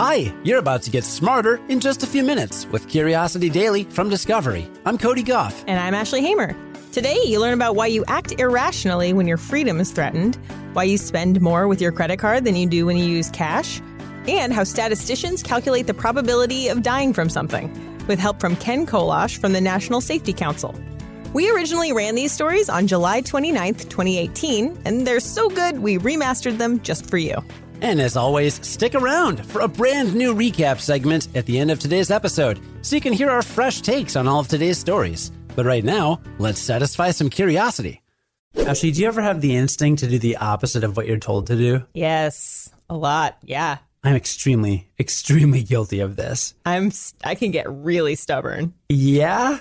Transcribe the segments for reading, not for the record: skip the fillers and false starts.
Hi, you're about to get smarter in just a few minutes with Curiosity Daily from Discovery. I'm Cody Goff. And I'm Ashley Hamer. Today, you learn about why you act irrationally when your freedom is threatened, why you spend more with your credit card than you do when you use cash, and how statisticians calculate the probability of dying from something, with help from Ken Kolash from the National Safety Council. We originally ran these stories on July 29th, 2018, and they're so good we remastered them just for you. And as always, stick around for a brand new recap segment at the end of today's episode, so you can hear our fresh takes on all of today's stories. But right now, let's satisfy some curiosity. Ashley, do you ever have the instinct to do the opposite of what you're told to do? Yes, a lot, yeah. I'm extremely, extremely guilty of this. I can get really stubborn. Yeah?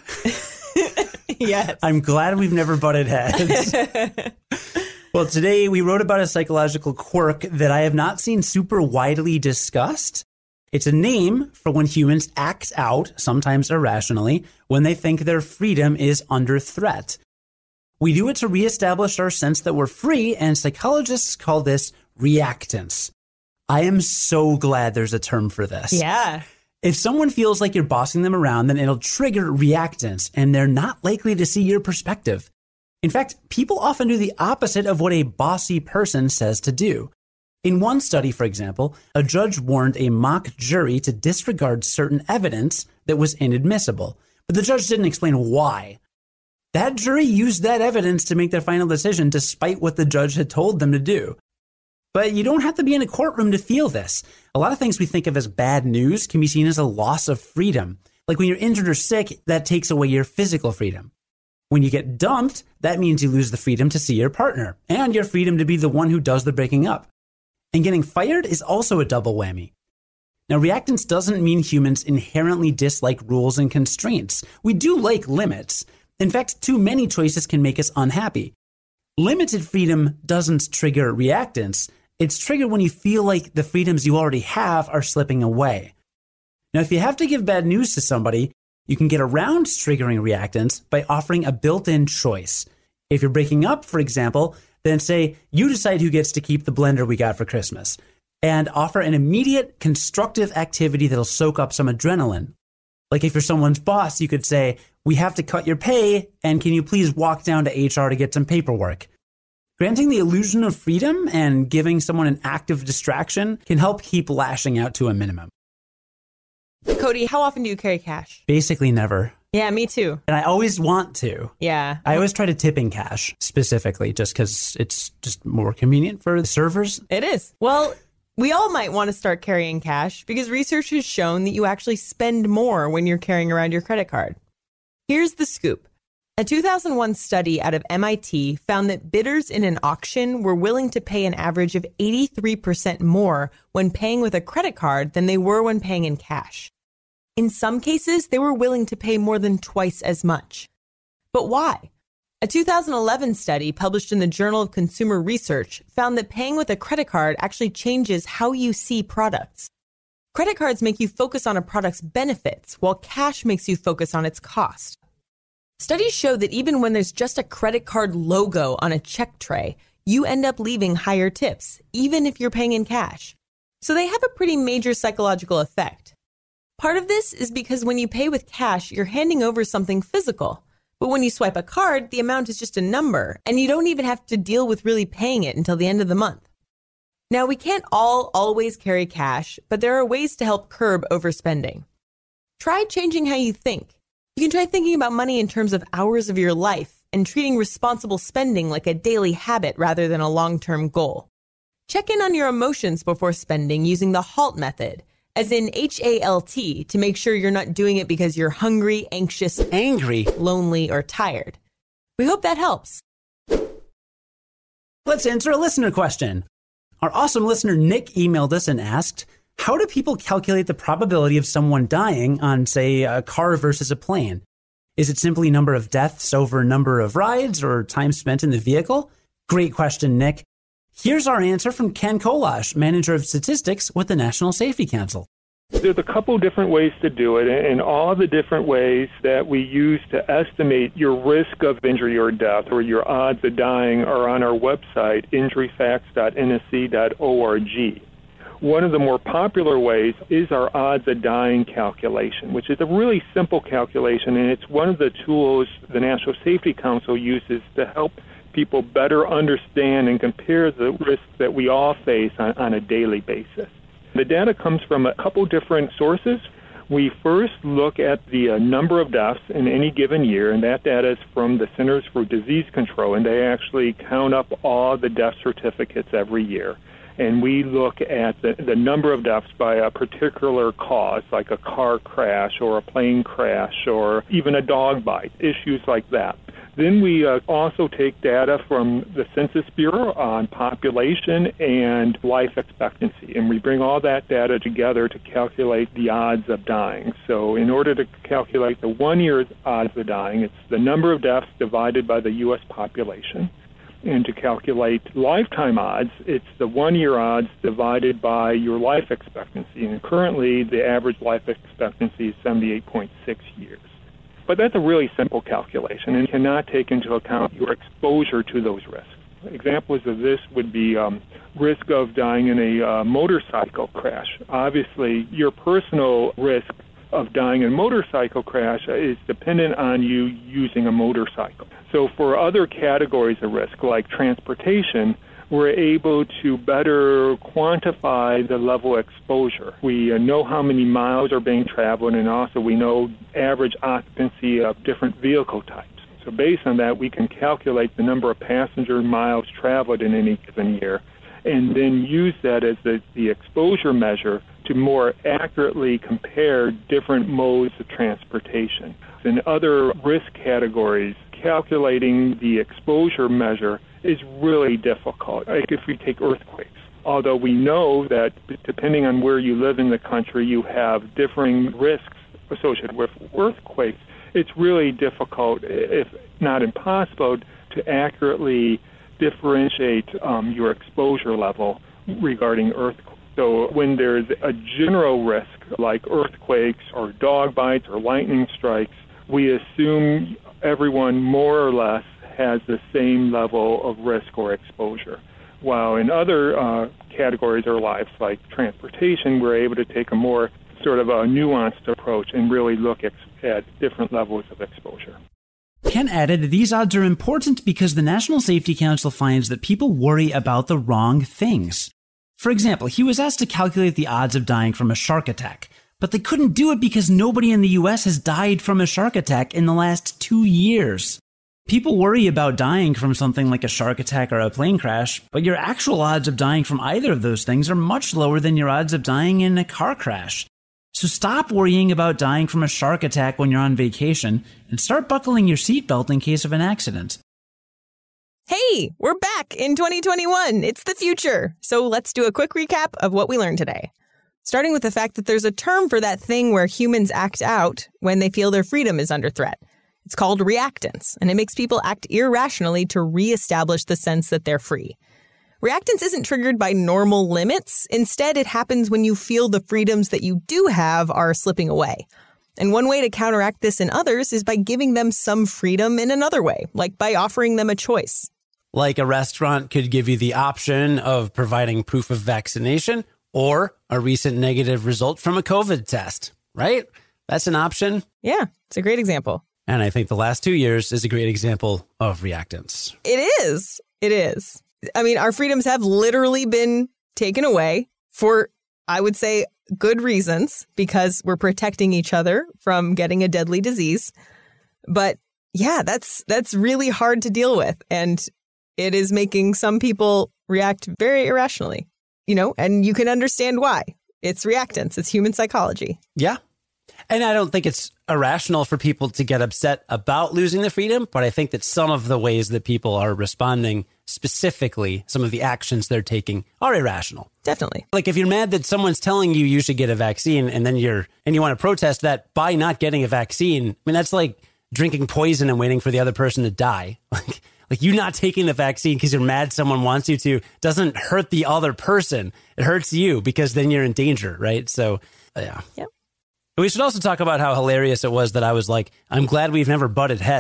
Yes. I'm glad we've never butted heads. Well, today we wrote about a psychological quirk that I have not seen super widely discussed. It's a name for when humans act out, sometimes irrationally, when they think their freedom is under threat. We do it to reestablish our sense that we're free, and psychologists call this reactance. I am so glad there's a term for this. Yeah. If someone feels like you're bossing them around, then it'll trigger reactance, and they're not likely to see your perspective. In fact, people often do the opposite of what a bossy person says to do. In one study, for example, a judge warned a mock jury to disregard certain evidence that was inadmissible, but the judge didn't explain why. That jury used that evidence to make their final decision despite what the judge had told them to do. But you don't have to be in a courtroom to feel this. A lot of things we think of as bad news can be seen as a loss of freedom. Like when you're injured or sick, that takes away your physical freedom. When you get dumped, that means you lose the freedom to see your partner and your freedom to be the one who does the breaking up. And getting fired is also a double whammy. Now, reactance doesn't mean humans inherently dislike rules and constraints. We do like limits. In fact, too many choices can make us unhappy. Limited freedom doesn't trigger reactance. It's triggered when you feel like the freedoms you already have are slipping away. Now, if you have to give bad news to somebody, you can get around triggering reactance by offering a built-in choice. If you're breaking up, for example, then say, you decide who gets to keep the blender we got for Christmas, and offer an immediate constructive activity that'll soak up some adrenaline. Like if you're someone's boss, you could say, we have to cut your pay, and can you please walk down to HR to get some paperwork? Granting the illusion of freedom and giving someone an active distraction can help keep lashing out to a minimum. Cody, how often do you carry cash? Basically never. Yeah, me too. And I always want to. Yeah. I always try to tip in cash specifically just because it's just more convenient for the servers. It is. Well, we all might want to start carrying cash because research has shown that you actually spend more when you're carrying around your credit card. Here's the scoop. A 2001 study out of MIT found that bidders in an auction were willing to pay an average of 83% more when paying with a credit card than they were when paying in cash. In some cases, they were willing to pay more than twice as much. But why? A 2011 study published in the Journal of Consumer Research found that paying with a credit card actually changes how you see products. Credit cards make you focus on a product's benefits, while cash makes you focus on its cost. Studies show that even when there's just a credit card logo on a check tray, you end up leaving higher tips, even if you're paying in cash. So they have a pretty major psychological effect. Part of this is because when you pay with cash, you're handing over something physical. But when you swipe a card, the amount is just a number, and you don't even have to deal with really paying it until the end of the month. Now, we can't all always carry cash, but there are ways to help curb overspending. Try changing how you think. You can try thinking about money in terms of hours of your life and treating responsible spending like a daily habit rather than a long-term goal. Check in on your emotions before spending using the HALT method, as in HALT, to make sure you're not doing it because you're hungry, anxious, Angry. lonely, or tired. We hope that helps. Let's answer a listener question. Our awesome listener Nick emailed us and asked, how do people calculate the probability of someone dying on, say, a car versus a plane? Is it simply number of deaths over number of rides or time spent in the vehicle? Great question, Nick. Here's our answer from Ken Kolash, manager of statistics with the National Safety Council. There's a couple different ways to do it, and all the different ways that we use to estimate your risk of injury or death or your odds of dying are on our website, injuryfacts.nsc.org. One of the more popular ways is our odds of dying calculation, which is a really simple calculation, and it's one of the tools the National Safety Council uses to help people better understand and compare the risks that we all face on a daily basis. The data comes from a couple different sources. We first look at the number of deaths in any given year, and that data is from the Centers for Disease Control, and they actually count up all the death certificates every year. And we look at the number of deaths by a particular cause, like a car crash or a plane crash or even a dog bite, issues like that. Then we also take data from the Census Bureau on population and life expectancy, and we bring all that data together to calculate the odds of dying. So in order to calculate the 1 year's odds of dying, it's the number of deaths divided by the U.S. population. And to calculate lifetime odds, it's the 1 year odds divided by your life expectancy. And currently, the average life expectancy is 78.6 years. But that's a really simple calculation and cannot take into account your exposure to those risks. Examples of this would be risk of dying in a motorcycle crash. Obviously, your personal risk of dying in a motorcycle crash is dependent on you using a motorcycle. So for other categories of risk, like transportation, we're able to better quantify the level of exposure. We know how many miles are being traveled, and also we know average occupancy of different vehicle types. So based on that, we can calculate the number of passenger miles traveled in any given year, and then use that as the exposure measure to more accurately compare different modes of transportation. In other risk categories, calculating the exposure measure is really difficult. Like if we take earthquakes, although we know that depending on where you live in the country, you have differing risks associated with earthquakes, it's really difficult, if not impossible, to accurately differentiate your exposure level regarding earthquakes. So when there's a general risk like earthquakes or dog bites or lightning strikes, we assume everyone more or less has the same level of risk or exposure. While in other categories of life, like transportation, we're able to take a more sort of a nuanced approach and really look at different levels of exposure. Ken added, these odds are important because the National Safety Council finds that people worry about the wrong things. For example, he was asked to calculate the odds of dying from a shark attack, but they couldn't do it because nobody in the US has died from a shark attack in the last 2 years. People worry about dying from something like a shark attack or a plane crash, but your actual odds of dying from either of those things are much lower than your odds of dying in a car crash. So stop worrying about dying from a shark attack when you're on vacation and start buckling your seatbelt in case of an accident. Hey, we're back in 2021. It's the future. So let's do a quick recap of what we learned today. Starting with the fact that there's a term for that thing where humans act out when they feel their freedom is under threat. It's called reactance, and it makes people act irrationally to reestablish the sense that they're free. Reactance isn't triggered by normal limits. Instead, it happens when you feel the freedoms that you do have are slipping away. And one way to counteract this in others is by giving them some freedom in another way, like by offering them a choice. Like a restaurant could give you the option of providing proof of vaccination or a recent negative result from a COVID test, right? That's an option. Yeah, it's a great example. And I think the last 2 years is a great example of reactance. It is. It is. I mean, our freedoms have literally been taken away for, I would say, good reasons, because we're protecting each other from getting a deadly disease. But yeah, that's really hard to deal with. And it is making some people react very irrationally, and you can understand why. It's reactance. It's human psychology. Yeah. And I don't think it's irrational for people to get upset about losing the freedom, but I think that some of the ways that people are responding, specifically some of the actions they're taking, are irrational. Definitely. Like if you're mad that someone's telling you should get a vaccine and then you want to protest that by not getting a vaccine, I mean, that's like drinking poison and waiting for the other person to die. Like you not taking the vaccine because you're mad someone wants you to doesn't hurt the other person. It hurts you because then you're in danger, right? So, yeah. Yep. We should also talk about how hilarious it was that I was like, I'm glad we've never butted heads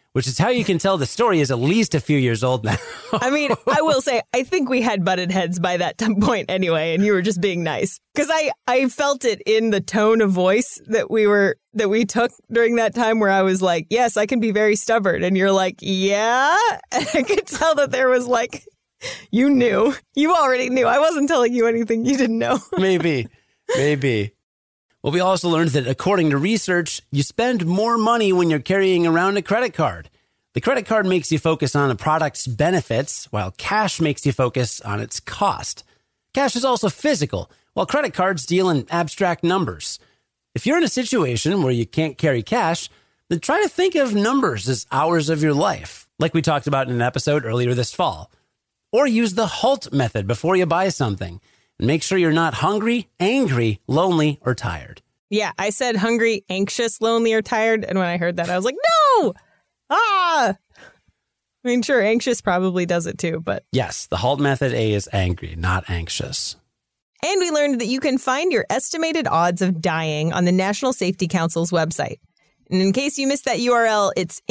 which is how you can tell the story is at least a few years old now. I mean, I will say, I think we had butted heads by that point anyway, and you were just being nice. Because I felt it in the tone of voice that we took during that time where I was like, yes, I can be very stubborn. And you're like, yeah. And I could tell that there was like, you knew. You already knew. I wasn't telling you anything you didn't know. Maybe. Well, we also learned that according to research, you spend more money when you're carrying around a credit card. The credit card makes you focus on a product's benefits, while cash makes you focus on its cost. Cash is also physical, while credit cards deal in abstract numbers. If you're in a situation where you can't carry cash, then try to think of numbers as hours of your life, like we talked about in an episode earlier this fall. Or use the HALT method before you buy something. And make sure you're not hungry, angry, lonely, or tired. Yeah, I said hungry, anxious, lonely, or tired. And when I heard that, I was like, no! I mean, sure, anxious probably does it too, but... Yes, the HALT method A is angry, not anxious. And we learned that you can find your estimated odds of dying on the National Safety Council's website. And in case you missed that URL, it's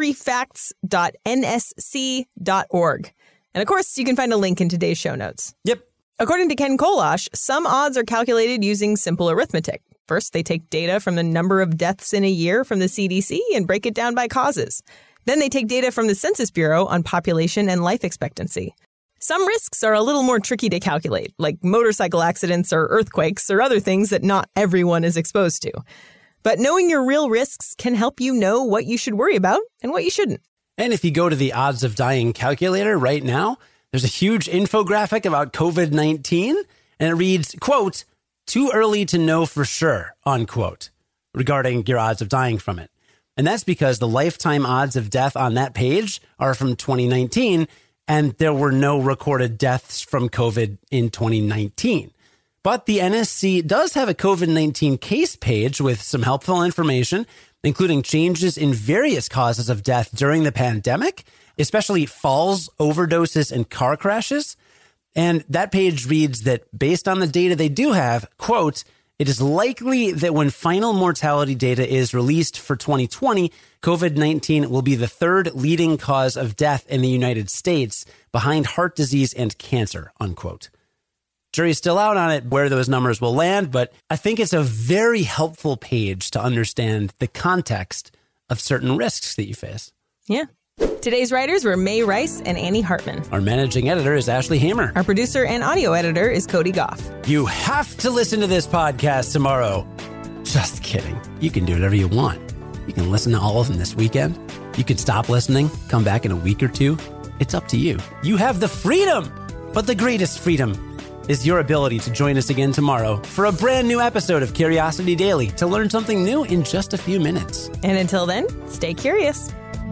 injuryfacts.nsc.org. And of course, you can find a link in today's show notes. Yep. According to Ken Kolosh, some odds are calculated using simple arithmetic. First, they take data from the number of deaths in a year from the CDC and break it down by causes. Then they take data from the Census Bureau on population and life expectancy. Some risks are a little more tricky to calculate, like motorcycle accidents or earthquakes or other things that not everyone is exposed to. But knowing your real risks can help you know what you should worry about and what you shouldn't. And if you go to the odds of dying calculator right now, there's a huge infographic about COVID-19, and it reads, quote, "Too early to know for sure," unquote, regarding your odds of dying from it. And that's because the lifetime odds of death on that page are from 2019, and there were no recorded deaths from COVID in 2019. But the NSC does have a COVID-19 case page with some helpful information, including changes in various causes of death during the pandemic, especially falls, overdoses, and car crashes. And that page reads that based on the data they do have, quote, "It is likely that when final mortality data is released for 2020, COVID-19 will be the third leading cause of death in the United States behind heart disease and cancer," unquote. Jury's still out on it where those numbers will land, but I think it's a very helpful page to understand the context of certain risks that you face. Yeah. Today's writers were May Rice and Annie Hartman. Our managing editor is Ashley Hamer. Our producer and audio editor is Cody Goff. You have to listen to this podcast tomorrow. Just kidding. You can do whatever you want. You can listen to all of them this weekend. You can stop listening, come back in a week or two. It's up to you. You have the freedom, but the greatest freedom is your ability to join us again tomorrow for a brand new episode of Curiosity Daily to learn something new in just a few minutes. And until then, stay curious.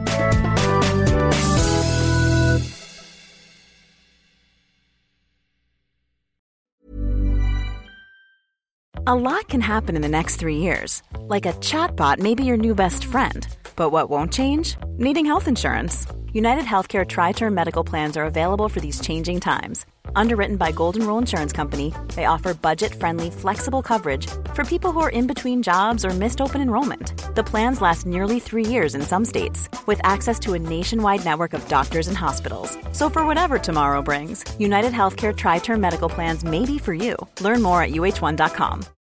A lot can happen in the next 3 years. Like a chatbot may be your new best friend. But what won't change? Needing health insurance. United Healthcare Tri-Term Medical Plans are available for these changing times. Underwritten by Golden Rule Insurance Company, they offer budget-friendly, flexible coverage for people who are in between jobs or missed open enrollment. The plans last nearly 3 years in some states, with access to a nationwide network of doctors and hospitals. So for whatever tomorrow brings, United Healthcare Tri-Term Medical Plans may be for you. Learn more at uh1.com.